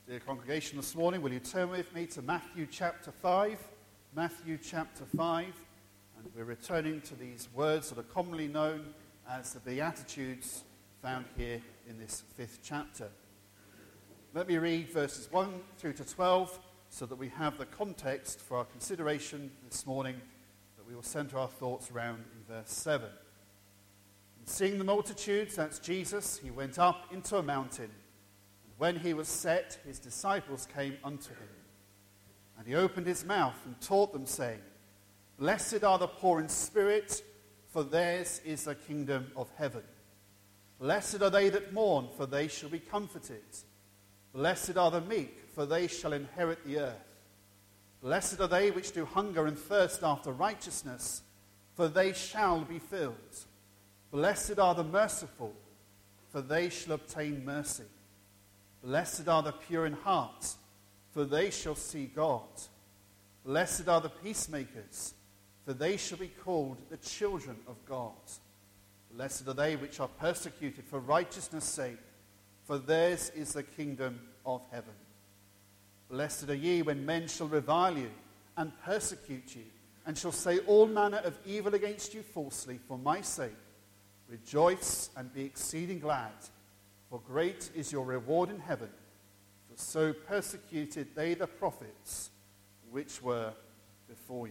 Dear congregation, this morning, will you turn with me to Matthew chapter 5? Matthew chapter 5. And we're returning to these words that are commonly known as the Beatitudes found here in this 5th chapter. Let me read verses 1 through to 12 so that we have the context for our consideration this morning that we will centre our thoughts around in verse 7. And seeing the multitudes, that's Jesus, he went up into a mountain. When he was set, his disciples came unto him. And he opened his mouth and taught them, saying, Blessed are the poor in spirit, for theirs is the kingdom of heaven. Blessed are they that mourn, for they shall be comforted. Blessed are the meek, for they shall inherit the earth. Blessed are they which do hunger and thirst after righteousness, for they shall be filled. Blessed are the merciful, for they shall obtain mercy. Blessed are the pure in heart, for they shall see God. Blessed are the peacemakers, for they shall be called the children of God. Blessed are they which are persecuted for righteousness' sake, for theirs is the kingdom of heaven. Blessed are ye when men shall revile you and persecute you, and shall say all manner of evil against you falsely for my sake. Rejoice and be exceeding glad, for great is your reward in heaven. For so persecuted they the prophets which were before you.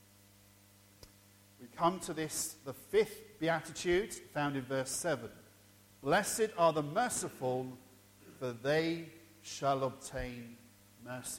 We come to this, the 5th beatitude, found in verse 7. Blessed are the merciful, for they shall obtain mercy.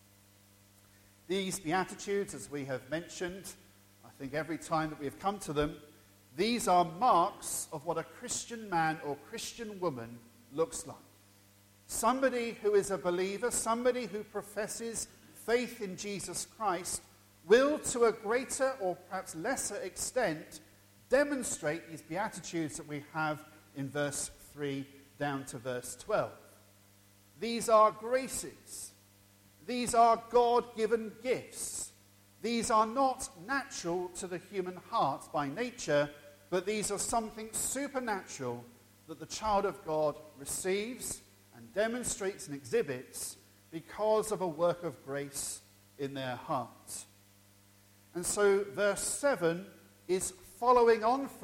These beatitudes, as we have mentioned, I think every time that we have come to them, these are marks of what a Christian man or Christian woman looks like. Somebody who is a believer, somebody who professes faith in Jesus Christ, will to a greater or perhaps lesser extent demonstrate these beatitudes that we have in verse 3 down to verse 12. These are graces. These are God-given gifts. These are not natural to the human heart by nature, but these are something supernatural that the child of God receives and demonstrates and exhibits because of a work of grace in their heart. And so verse 7 is flowing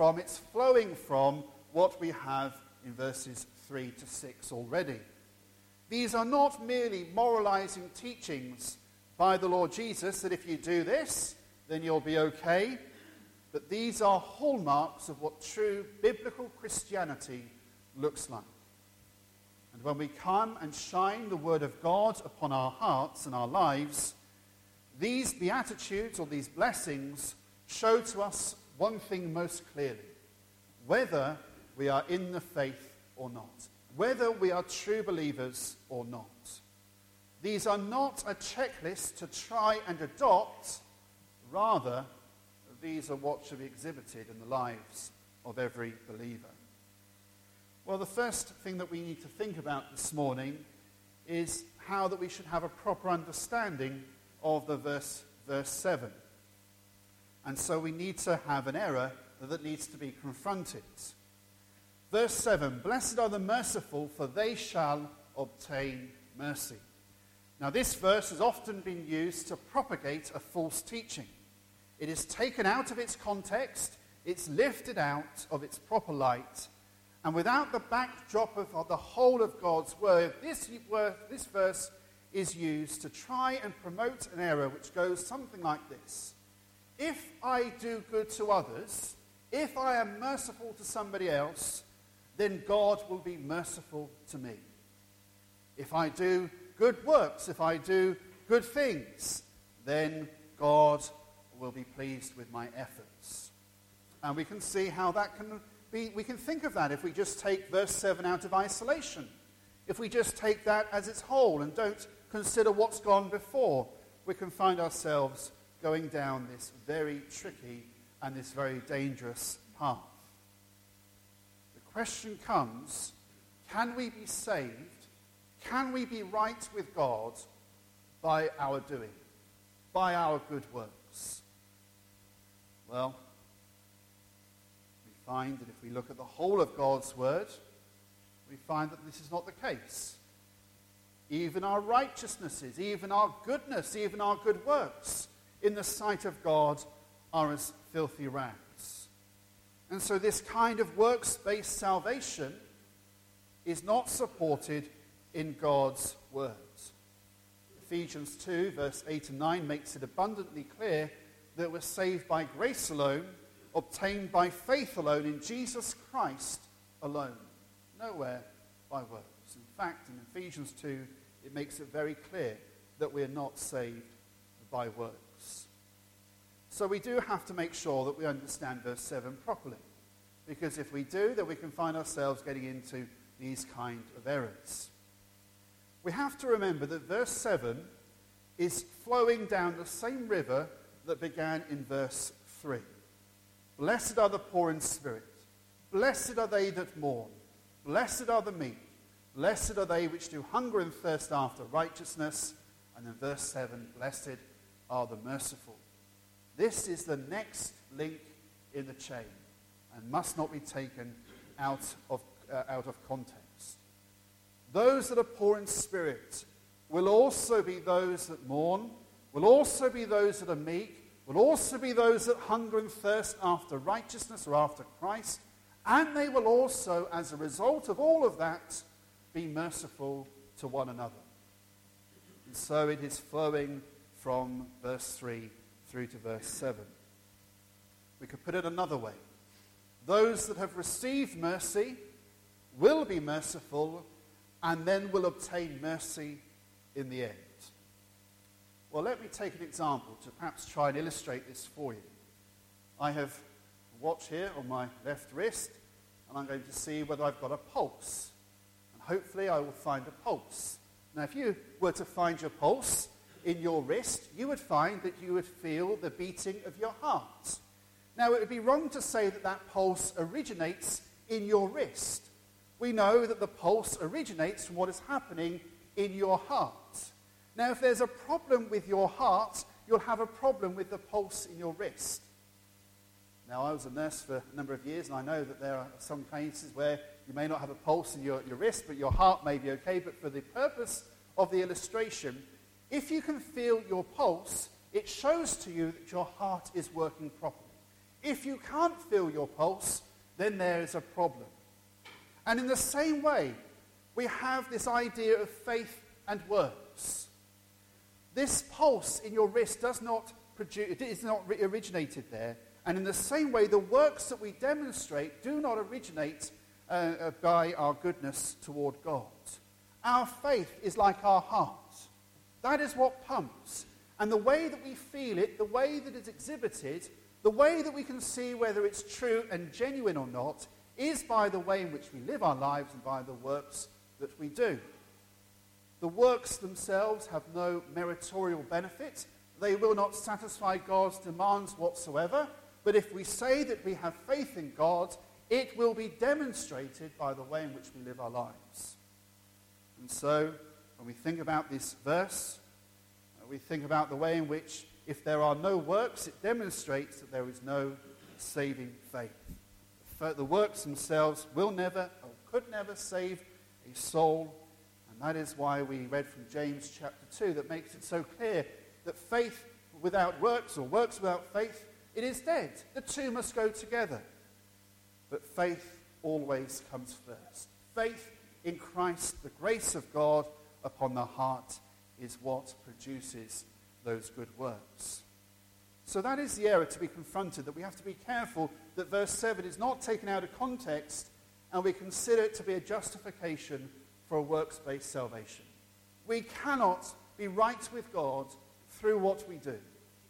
from what we have in verses 3 to 6 already. These are not merely moralizing teachings by the Lord Jesus that if you do this, then you'll be okay. But these are hallmarks of what true biblical Christianity looks like. And when we come and shine the word of God upon our hearts and our lives, these beatitudes or these blessings show to us one thing most clearly: whether we are in the faith or not, whether we are true believers or not. These are not a checklist to try and adopt, rather these are what should be exhibited in the lives of every believer. Well, the first thing that we need to think about this morning is how that we should have a proper understanding of the verse 7. And so we need to have an error that needs to be confronted. Verse 7, Blessed are the merciful, for they shall obtain mercy. Now this verse has often been used to propagate a false teaching. It is taken out of its context, it's lifted out of its proper light, and without the backdrop of the whole of God's word, this verse is used to try and promote an error which goes something like this. If I do good to others, if I am merciful to somebody else, then God will be merciful to me. If I do good works, if I do good things, then God will be pleased with my efforts. And we can see how that can be. We can think of that if we just take verse 7 out of isolation. If we just take that as its whole and don't consider what's gone before, we can find ourselves going down this very tricky and this very dangerous path. The question comes, can we be saved? Can we be right with God by our doing, by our good works? Well, we find that if we look at the whole of God's word, we find that this is not the case. even our righteousnesses, even our goodness, even our good works, in the sight of God, are as filthy rags. And so this kind of works-based salvation is not supported in God's words. Ephesians 2, verse 8 and 9 makes it abundantly clear that we're saved by grace alone, obtained by faith alone, in Jesus Christ alone, nowhere by works. In fact, in Ephesians 2, it makes it very clear that we're not saved by works. So we do have to make sure that we understand verse 7 properly, because if we do, then we can find ourselves getting into these kind of errors. We have to remember that verse 7 is flowing down the same river that began in verse 3. Blessed are the poor in spirit. Blessed are they that mourn. Blessed are the meek. Blessed are they which do hunger and thirst after righteousness. And in verse 7, blessed are the merciful. This is the next link in the chain and must not be taken out of context. Those that are poor in spirit will also be those that mourn, will also be those that are meek, will also be those that hunger and thirst after righteousness or after Christ, and they will also, as a result of all of that, be merciful to one another. And so it is flowing from verse 3 through to verse 7. We could put it another way. Those that have received mercy will be merciful and then will obtain mercy in the end. Well, let me take an example to perhaps try and illustrate this for you. I have a watch here on my left wrist, and I'm going to see whether I've got a pulse. And hopefully I will find a pulse. Now, if you were to find your pulse in your wrist, you would find that you would feel the beating of your heart. Now, it would be wrong to say that that pulse originates in your wrist. We know that the pulse originates from what is happening in your heart. Now, if there's a problem with your heart, you'll have a problem with the pulse in your wrist. Now, I was a nurse for a number of years, and I know that there are some cases where you may not have a pulse in your wrist, but your heart may be okay. But for the purpose of the illustration, if you can feel your pulse, it shows to you that your heart is working properly. If you can't feel your pulse, then there is a problem. And in the same way, we have this idea of faith and works. This pulse in your wrist does not originated there. And in the same way, the works that we demonstrate do not originate by our goodness toward God. Our faith is like our heart. That is what pumps. And the way that we feel it, the way that it's exhibited, the way that we can see whether it's true and genuine or not, is by the way in which we live our lives and by the works that we do. The works themselves have no meritorial benefit. They will not satisfy God's demands whatsoever. But if we say that we have faith in God, it will be demonstrated by the way in which we live our lives. And so, when we think about this verse, we think about the way in which, if there are no works, it demonstrates that there is no saving faith. The works themselves will never, or could never, save a soul. And that is why we read from James chapter 2 that makes it so clear that faith without works, or works without faith, it is dead. The two must go together. But faith always comes first. Faith in Christ, the grace of God upon the heart, is what produces those good works. So that is the error to be confronted, that we have to be careful that verse 7 is not taken out of context and we consider it to be a justification for a works-based salvation. We cannot be right with God through what we do.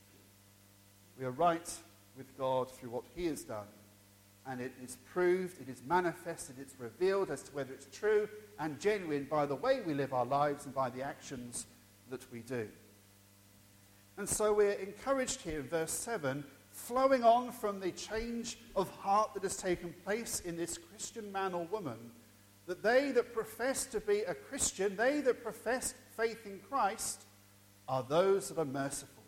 We are right with God through what he has done. And it is proved, it is manifested, it's revealed as to whether it's true and genuine by the way we live our lives and by the actions that we do. And so we're encouraged here in verse 7, flowing on from the change of heart that has taken place in this Christian man or woman, that they that profess to be a Christian, they that profess faith in Christ, are those that are merciful.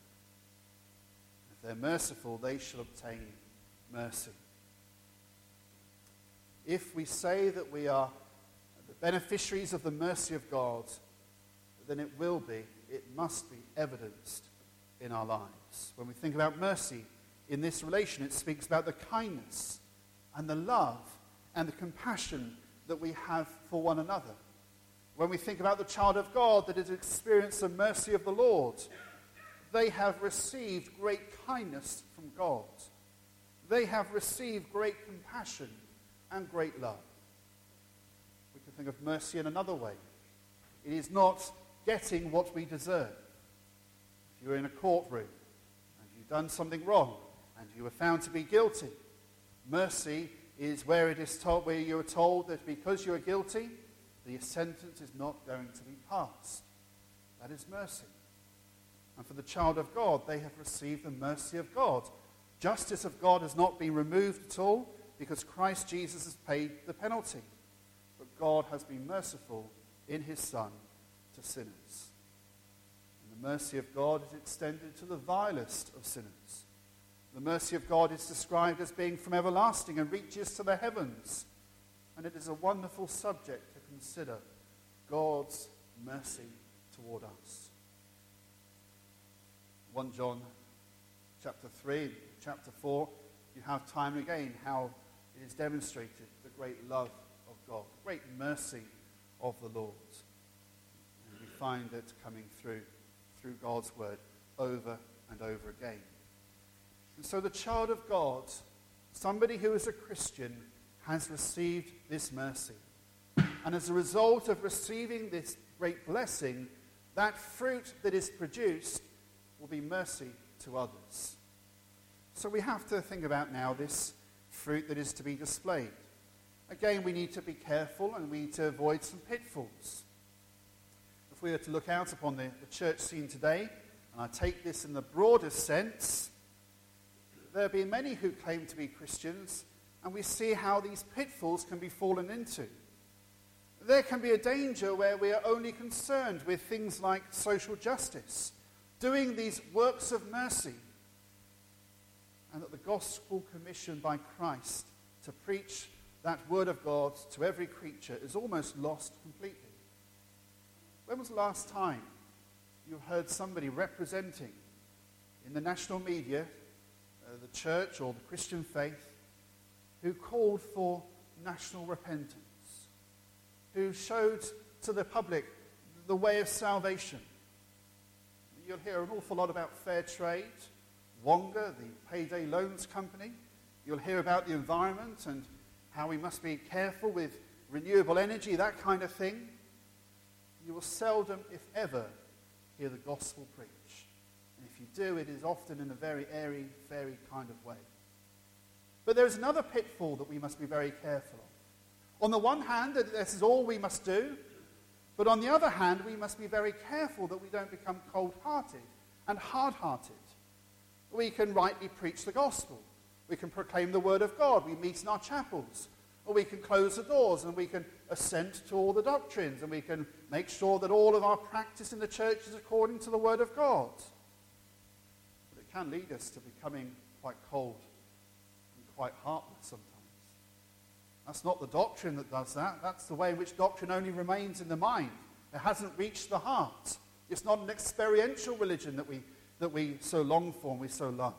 If they're merciful, they shall obtain mercy. If we say that we are the beneficiaries of the mercy of God, then it must be evidenced in our lives. When we think about mercy in this relation, it speaks about the kindness and the love and the compassion that we have for one another. When we think about the child of God that has experienced the mercy of the Lord, they have received great kindness from God. They have received great compassion and great love. We can think of mercy in another way. It is not getting what we deserve. If you're in a courtroom and you've done something wrong and you were found to be guilty, mercy is where you are told that because you are guilty, the sentence is not going to be passed. That is mercy. And for the child of God, they have received the mercy of God. Justice of God has not been removed at all because Christ Jesus has paid the penalty. But God has been merciful in his Son to sinners. And the mercy of God is extended to the vilest of sinners. The mercy of God is described as being from everlasting and reaches to the heavens. And it is a wonderful subject to consider, God's mercy toward us. 1 John chapter 3, chapter 4, you have time and again how it is demonstrated the great love of God, the great mercy of the Lord. And we find it coming through God's word over and over again. And so the child of God, somebody who is a Christian, has received this mercy. And as a result of receiving this great blessing, that fruit that is produced will be mercy to others. So we have to think about now this fruit that is to be displayed. Again, we need to be careful and we need to avoid some pitfalls. If we were to look out upon the church scene today, and I take this in the broadest sense, there have been many who claim to be Christians, and we see how these pitfalls can be fallen into. There can be a danger where we are only concerned with things like social justice, doing these works of mercy, and that the gospel commission by Christ to preach that word of God to every creature is almost lost completely. When was the last time you heard somebody representing in the national media the church or the Christian faith who called for national repentance, who showed to the public the way of salvation? You'll hear an awful lot about fair trade, Wonga, the payday loans company. You'll hear about the environment and how we must be careful with renewable energy, that kind of thing. You will seldom, if ever, hear the gospel preached. And if you do, it is often in a very airy-fairy kind of way. But there is another pitfall that we must be very careful of. On the one hand, this is all we must do. But on the other hand, we must be very careful that we don't become cold-hearted and hard-hearted. We can rightly preach the gospel. We can proclaim the word of God. We meet in our chapels. Or we can close the doors and we can assent to all the doctrines and we can make sure that all of our practice in the church is according to the word of God. But it can lead us to becoming quite cold and quite heartless sometimes. That's not the doctrine that does that. That's the way in which doctrine only remains in the mind. It hasn't reached the heart. It's not an experiential religion that we so long for and we so love.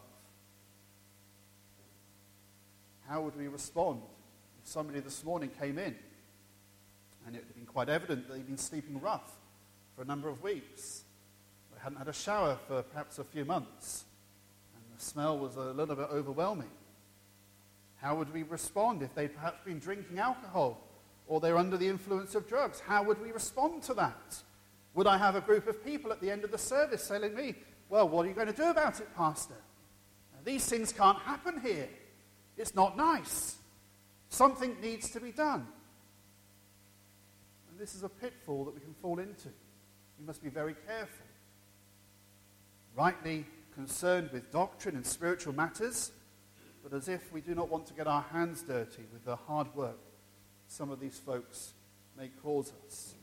How would we respond if somebody this morning came in and it had been quite evident that they'd been sleeping rough for a number of weeks? They hadn't had a shower for perhaps a few months and the smell was a little bit overwhelming. How would we respond if they'd perhaps been drinking alcohol or they're under the influence of drugs? How would we respond to that? Would I have a group of people at the end of the service telling me, well, what are you going to do about it, Pastor? Now, these things can't happen here. It's not nice. Something needs to be done. And this is a pitfall that we can fall into. We must be very careful. Rightly concerned with doctrine and spiritual matters, but as if we do not want to get our hands dirty with the hard work some of these folks may cause us.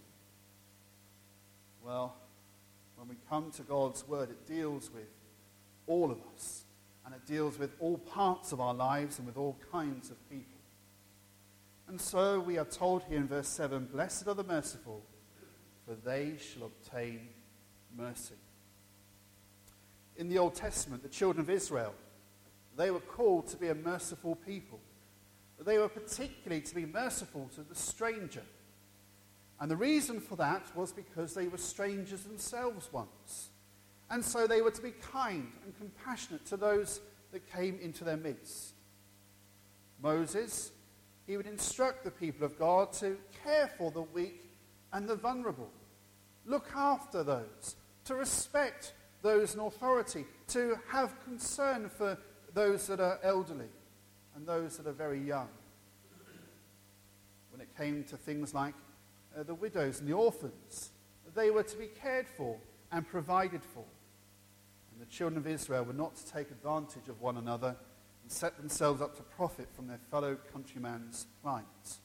Well, when we come to God's word, it deals with all of us, and it deals with all parts of our lives and with all kinds of people. And so we are told here in verse 7, blessed are the merciful, for they shall obtain mercy. In the Old Testament, the children of Israel, they were called to be a merciful people. They were particularly to be merciful to the stranger. And the reason for that was because they were strangers themselves once. And so they were to be kind and compassionate to those that came into their midst. Moses, he would instruct the people of God to care for the weak and the vulnerable. Look after those, to respect those in authority, to have concern for those that are elderly and those that are very young. When it came to things like the widows and the orphans, they were to be cared for and provided for. And the children of Israel were not to take advantage of one another and set themselves up to profit from their fellow countryman's plight.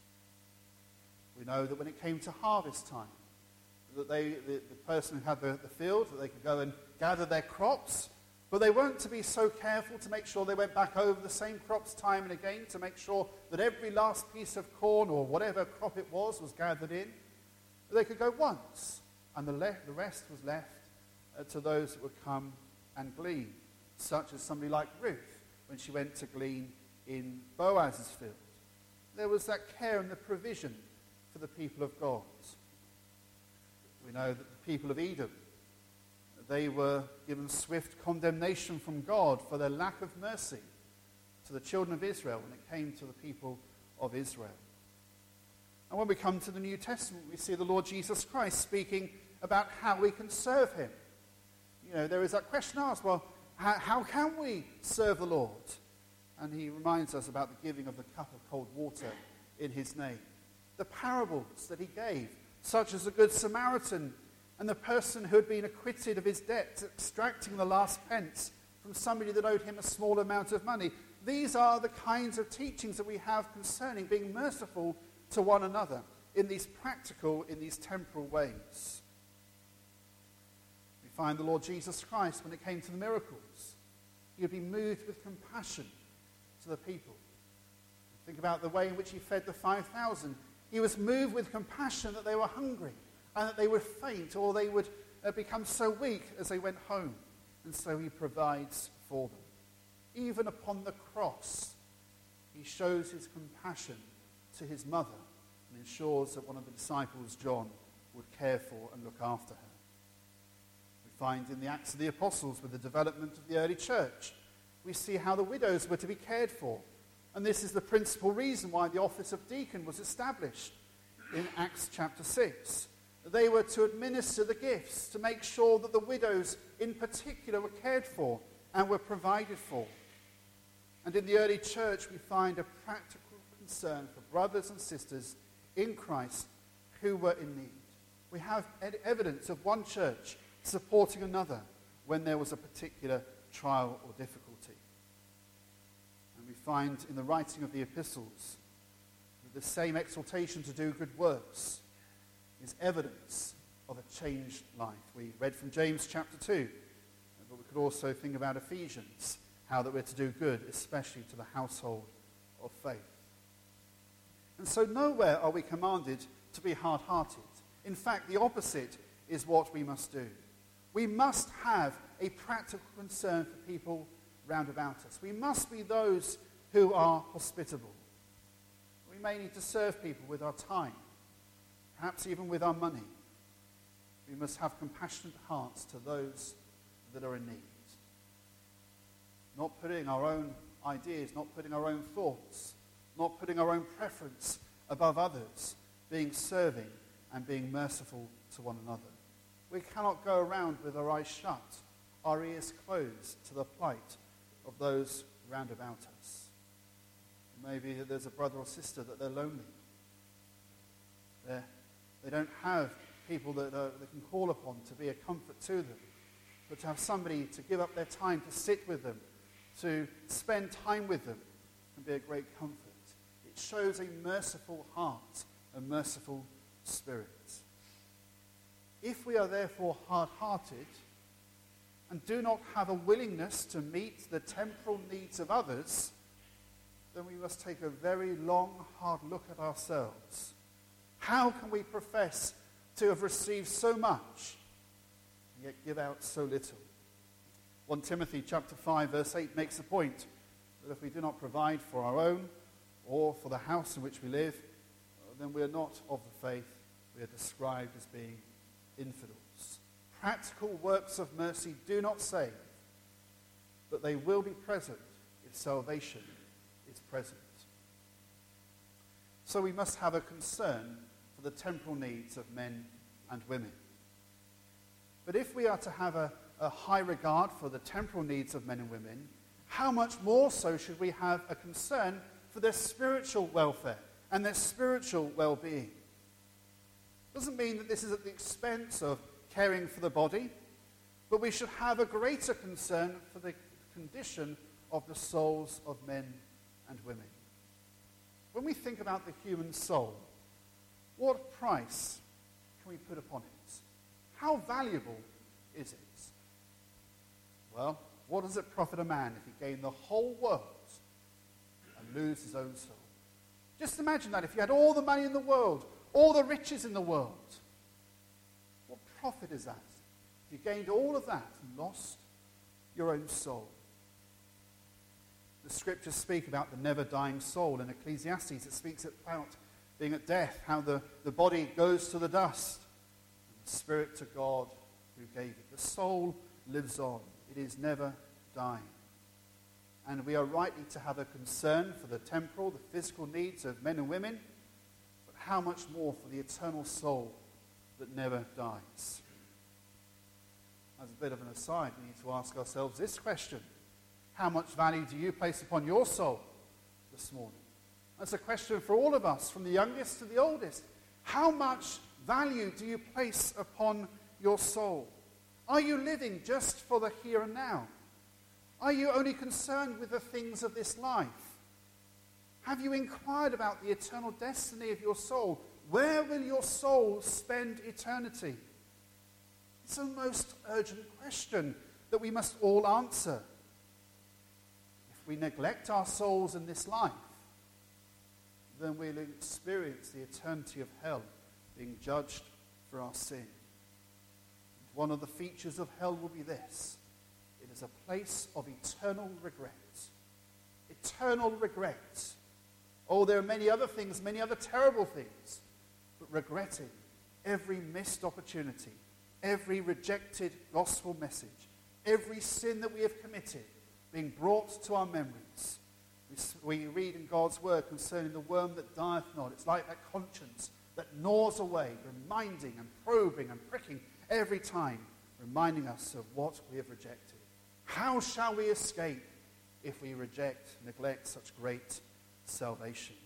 We know that when it came to harvest time, that the person who had the field, that they could go and gather their crops, but they weren't to be so careful to make sure they went back over the same crops time and again to make sure that every last piece of corn or whatever crop it was gathered in. They could go once, and the rest was left to those that would come and glean, such as somebody like Ruth when she went to glean in Boaz's field. There was that care and the provision for the people of God. We know that the people of Edom, they were given swift condemnation from God for their lack of mercy to the children of Israel when it came to the people of Israel. And when we come to the New Testament, we see the Lord Jesus Christ speaking about how we can serve him. You know, there is that question asked, well, how can we serve the Lord? And he reminds us about the giving of the cup of cold water in his name. The parables that he gave, such as the Good Samaritan and the person who had been acquitted of his debt, extracting the last pence from somebody that owed him a small amount of money. These are the kinds of teachings that we have concerning being merciful to one another in these practical, in these temporal ways. We find the Lord Jesus Christ, when it came to the miracles, he would be moved with compassion to the people. Think about the way in which he fed the 5,000. He was moved with compassion that they were hungry and that they would faint or they would become so weak as they went home. And so he provides for them. Even upon the cross, he shows his compassion to his mother and ensures that one of the disciples, John, would care for and look after her. We find in the Acts of the Apostles, with the development of the early church, we see how the widows were to be cared for. And this is the principal reason why the office of deacon was established in Acts chapter 6. They were to administer the gifts, to make sure that the widows in particular were cared for and were provided for. And in the early church we find a practical concern for brothers and sisters in Christ who were in need. We have evidence of one church supporting another when there was a particular trial or difficulty. We find in the writing of the epistles that the same exhortation to do good works is evidence of a changed life. We read from James chapter 2, but we could also think about Ephesians, how that we're to do good, especially to the household of faith. And so nowhere are we commanded to be hard-hearted. In fact, the opposite is what we must do. We must have a practical concern for people round about us. We must be those who are hospitable. We may need to serve people with our time, perhaps even with our money. We must have compassionate hearts to those that are in need. Not putting our own ideas, not putting our own thoughts, not putting our own preference above others, being serving and being merciful to one another. We cannot go around with our eyes shut, our ears closed to the plight of those round about us. Maybe there's a brother or sister that they're lonely. They don't have people that they can call upon to be a comfort to them, but to have somebody to give up their time to sit with them, to spend time with them, can be a great comfort. It shows a merciful heart, a merciful spirit. If we are therefore hard-hearted and do not have a willingness to meet the temporal needs of others, then we must take a very long, hard look at ourselves. How can we profess to have received so much, and yet give out so little. 1 Timothy chapter 5, verse 8 makes the point that if we do not provide for our own or for the house in which we live, then we are not of the faith. We are described as being infidels. Practical works of mercy do not save, but they will be present if salvation is present. So we must have a concern for the temporal needs of men and women. But if we are to have a high regard for the temporal needs of men and women, how much more so should we have a concern for their spiritual welfare and their spiritual well-being? Doesn't mean that this is at the expense of caring for the body, but we should have a greater concern for the condition of the souls of men and women. When we think about the human soul, what price can we put upon it? How valuable is it? Well, what does it profit a man if he gain the whole world and lose his own soul? Just imagine that. If you had all the money in the world, all the riches in the world, what profit is that? If you gained all of that and lost your own soul. The scriptures speak about the never-dying soul. In Ecclesiastes, it speaks about being at death, how the body goes to the dust, and the spirit to God who gave it. The soul lives on. It is never dying. And we are rightly to have a concern for the temporal, the physical needs of men and women, but how much more for the eternal soul that never dies? As a bit of an aside, we need to ask ourselves this question: how much value do you place upon your soul this morning? That's a question for all of us, from the youngest to the oldest. How much value do you place upon your soul? Are you living just for the here and now? Are you only concerned with the things of this life? Have you inquired about the eternal destiny of your soul? Where will your soul spend eternity? It's a most urgent question that we must all answer. If we neglect our souls in this life, then we'll experience the eternity of hell, being judged for our sin. One of the features of hell will be this: it is a place of eternal regret. Eternal regret. Oh, there are many other things, many other terrible things, but regretting every missed opportunity, every rejected gospel message, every sin that we have committed being brought to our memories. We read in God's word concerning the worm that dieth not. It's like that conscience that gnaws away, reminding and probing and pricking every time, reminding us of what we have rejected. How shall we escape if we neglect such great salvation?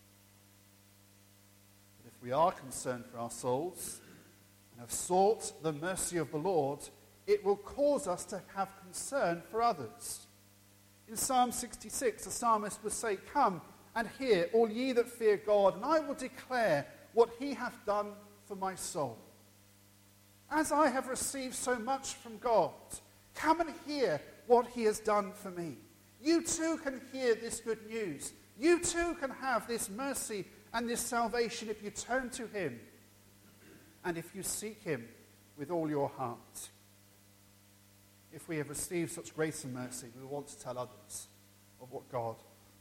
But if we are concerned for our souls and have sought the mercy of the Lord, it will cause us to have concern for others. In Psalm 66, the psalmist would say, "Come and hear, all ye that fear God, and I will declare what he hath done for my soul. As I have received so much from God, come and hear what he has done for me." You too can hear this good news. You too can have this mercy and this salvation if you turn to him and if you seek him with all your heart. If we have received such grace and mercy, we want to tell others of what God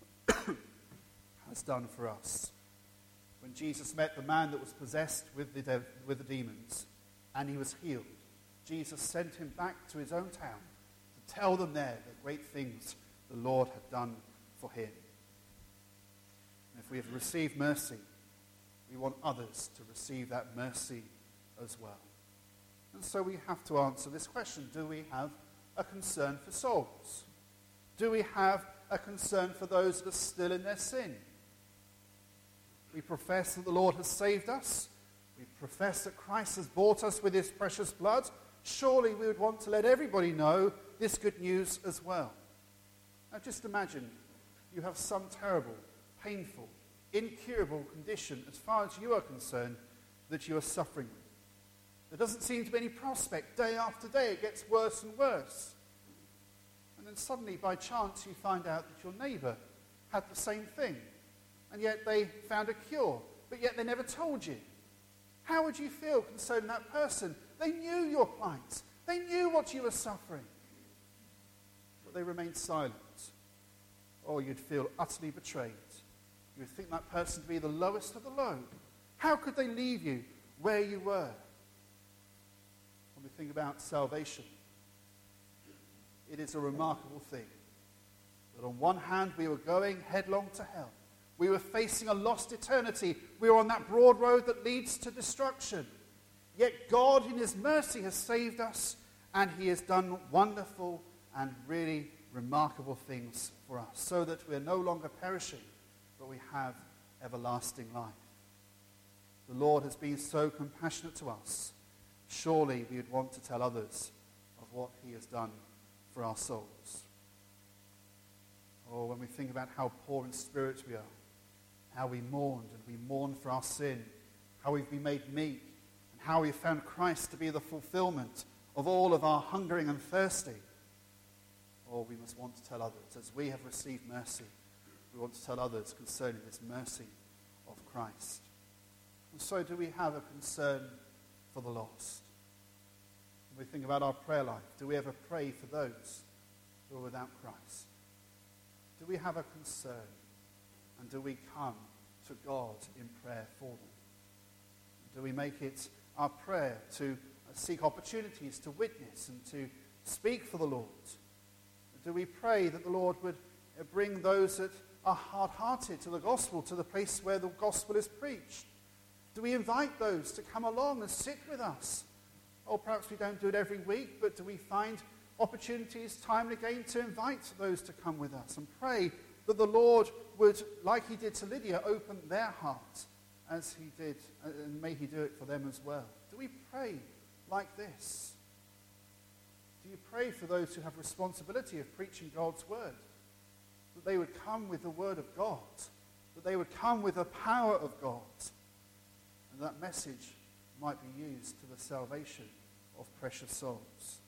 has done for us. When Jesus met the man that was possessed with the demons, and he was healed, Jesus sent him back to his own town to tell them there the great things the Lord had done for him. And if we have received mercy, we want others to receive that mercy as well. And so we have to answer this question: do we have a concern for souls? Do we have a concern for those that are still in their sin? We profess that the Lord has saved us. We profess that Christ has bought us with his precious blood. Surely we would want to let everybody know this good news as well. Now just imagine you have some terrible, painful, incurable condition as far as you are concerned that you are suffering with. There doesn't seem to be any prospect. Day after day it gets worse and worse. And then suddenly by chance you find out that your neighbour had the same thing. And yet they found a cure, but yet they never told you. How would you feel concerning that person? They knew your plight. They knew what you were suffering. But they remained silent. Or you'd feel utterly betrayed. You would think that person to be the lowest of the low. How could they leave you where you were? When we think about salvation, it is a remarkable thing that on one hand we were going headlong to hell. We were facing a lost eternity. We were on that broad road that leads to destruction. Yet God in his mercy has saved us, and he has done wonderful and really remarkable things for us, so that we are no longer perishing, but we have everlasting life. The Lord has been so compassionate to us. Surely we would want to tell others of what he has done for our souls. Or when we think about how poor in spirit we are, how we mourned and we mourn for our sin, how we've been made meek, and how we've found Christ to be the fulfillment of all of our hungering and thirsting. Or we must want to tell others, as we have received mercy, we want to tell others concerning this mercy of Christ. And so do we have a concern for the lost? When we think about our prayer life, do we ever pray for those who are without Christ? Do we have a concern? And do we come to God in prayer for them? Do we make it our prayer to seek opportunities to witness and to speak for the Lord? Do we pray that the Lord would bring those that are hard-hearted to the gospel, to the place where the gospel is preached? Do we invite those to come along and sit with us? Or perhaps we don't do it every week, but do we find opportunities time and again to invite those to come with us and pray that the Lord would, like he did to Lydia, open their heart as he did, and may he do it for them as well? Do we pray like this? Do you pray for those who have responsibility of preaching God's word? That they would come with the word of God, that they would come with the power of God, and that message might be used to the salvation of precious souls.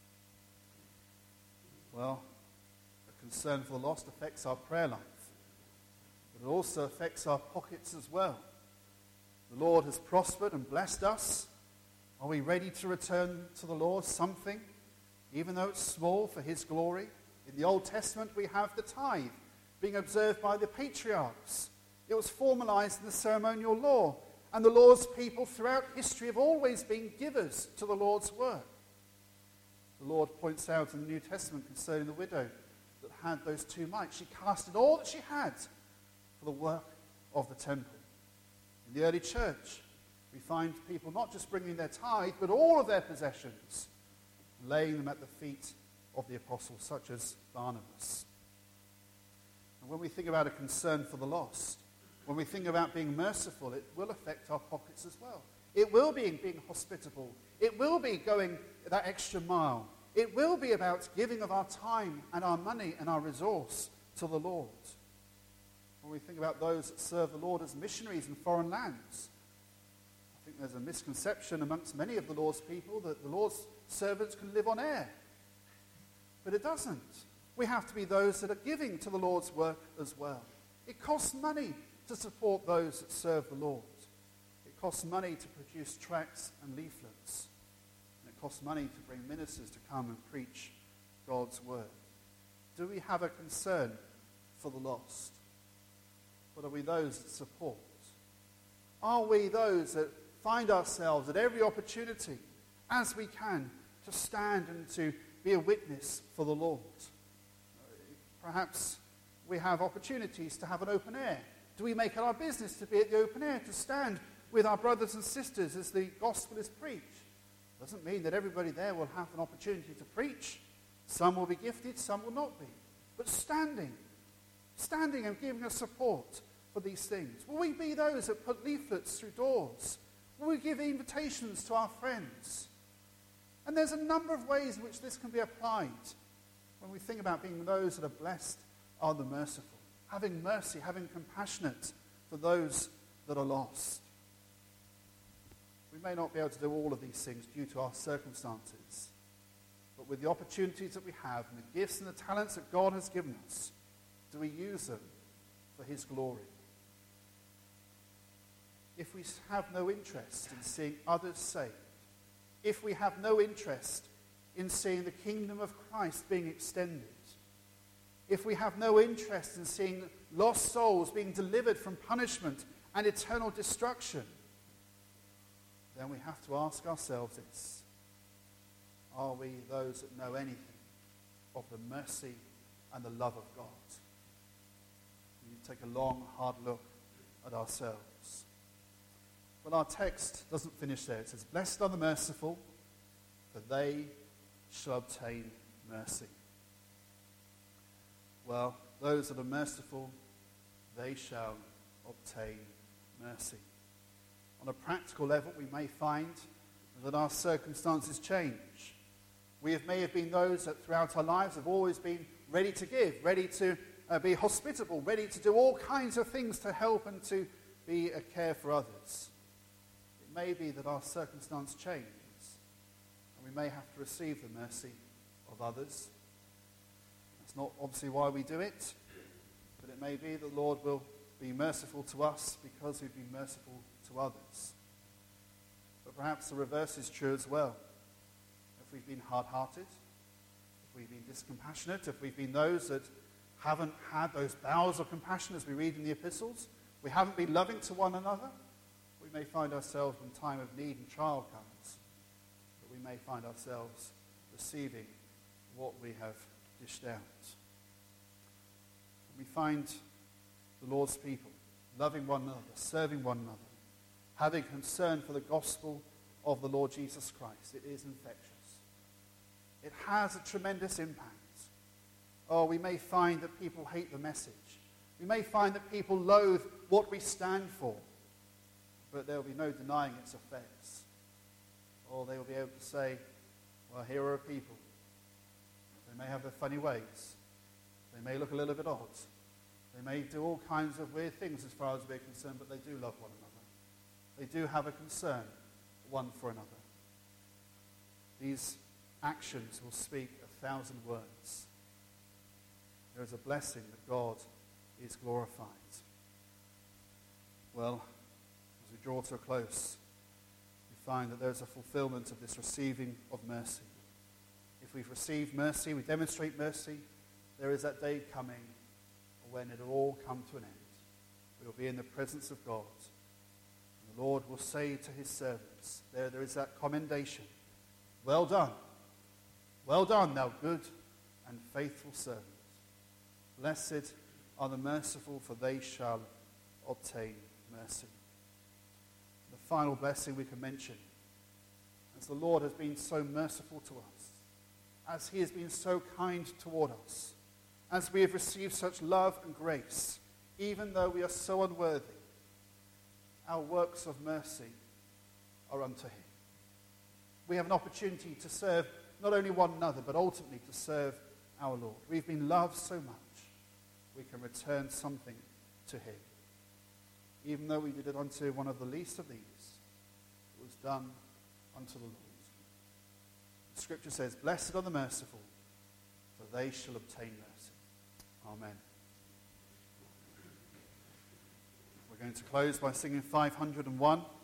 Well, a concern for the lost affects our prayer life, but it also affects our pockets as well. The Lord has prospered and blessed us. Are we ready to return to the Lord something, even though it's small, for his glory? In the Old Testament we have the tithe being observed by the patriarchs. It was formalized in the ceremonial law, and the Lord's people throughout history have always been givers to the Lord's work. The Lord points out in the New Testament concerning the widow that had those 2 mites. She casted all that she had for the work of the temple. In the early church, we find people not just bringing their tithe, but all of their possessions, laying them at the feet of the apostles, such as Barnabas. And when we think about a concern for the lost, when we think about being merciful, it will affect our pockets as well. It will be being hospitable. It will be going that extra mile. It will be about giving of our time and our money and our resource to the Lord. When we think about those that serve the Lord as missionaries in foreign lands, I think there's a misconception amongst many of the Lord's people that the Lord's servants can live on air. But it doesn't. We have to be those that are giving to the Lord's work as well. It costs money to support those that serve the Lord. It costs money to produce tracts and leaflets. And it costs money to bring ministers to come and preach God's word. Do we have a concern for the lost? But are we those that support? Are we those that find ourselves at every opportunity, as we can, to stand and to be a witness for the Lord? Perhaps we have opportunities to have an open air. Do we make it our business to be at the open air, to stand with our brothers and sisters as the gospel is preached? Doesn't mean that everybody there will have an opportunity to preach. Some will be gifted, some will not be. But standing and giving us support for these things. Will we be those that put leaflets through doors? Will we give invitations to our friends? And there's a number of ways in which this can be applied when we think about being those that are blessed are the merciful. Having mercy, having compassionate for those that are lost. We may not be able to do all of these things due to our circumstances, but with the opportunities that we have and the gifts and the talents that God has given us, do we use them for his glory? if we have no interest in seeing others saved, if we have no interest in seeing the kingdom of Christ being extended, if we have no interest in seeing lost souls being delivered from punishment and eternal destruction, then we have to ask ourselves this: are we those that know anything of the mercy and the love of God? We need to take a long, hard look at ourselves. But our text doesn't finish there. It says, "Blessed are the merciful, for they shall obtain mercy." Well, those that are merciful, they shall obtain mercy. On a practical level, we may find that our circumstances change. We may have been those that throughout our lives have always been ready to give, ready to be hospitable, ready to do all kinds of things to help and to be a care for others. It may be that our circumstance changes, and we may have to receive the mercy of others. That's not obviously why we do it, but it may be that the Lord will be merciful to us because we've been merciful to others. But perhaps the reverse is true as well. If we've been hard-hearted, if we've been discompassionate, if we've been those that haven't had those bowels of compassion as we read in the epistles, we haven't been loving to one another, we may find ourselves when time of need and trial comes, that we may find ourselves receiving what we have dished out. We find the Lord's people loving one another, serving one another, having concern for the gospel of the Lord Jesus Christ. It is infectious. It has a tremendous impact. Oh, we may find that people hate the message. We may find that people loathe what we stand for, but there will be no denying its effects. Or they will be able to say, well, here are people. They may have their funny ways. They may look a little bit odd. They may do all kinds of weird things as far as we're concerned, but they do love one another. They do have a concern one for another. These actions will speak 1,000 words. There is a blessing that God is glorified. Well, as we draw to a close, we find that there is a fulfillment of this receiving of mercy. If we've received mercy, we demonstrate mercy, there is that day coming when it will all come to an end. We will be in the presence of God. And the Lord will say to his servants, there is that commendation, well done, thou good and faithful servant. Blessed are the merciful, for they shall obtain mercy. The final blessing we can mention, as the Lord has been so merciful to us, as he has been so kind toward us, as we have received such love and grace, even though we are so unworthy, our works of mercy are unto him. We have an opportunity to serve not only one another, but ultimately to serve our Lord. We've been loved so much, we can return something to him. Even though we did it unto one of the least of these, it was done unto the Lord. The scripture says, blessed are the merciful, for they shall obtain mercy. Amen. We're going to close by singing 501.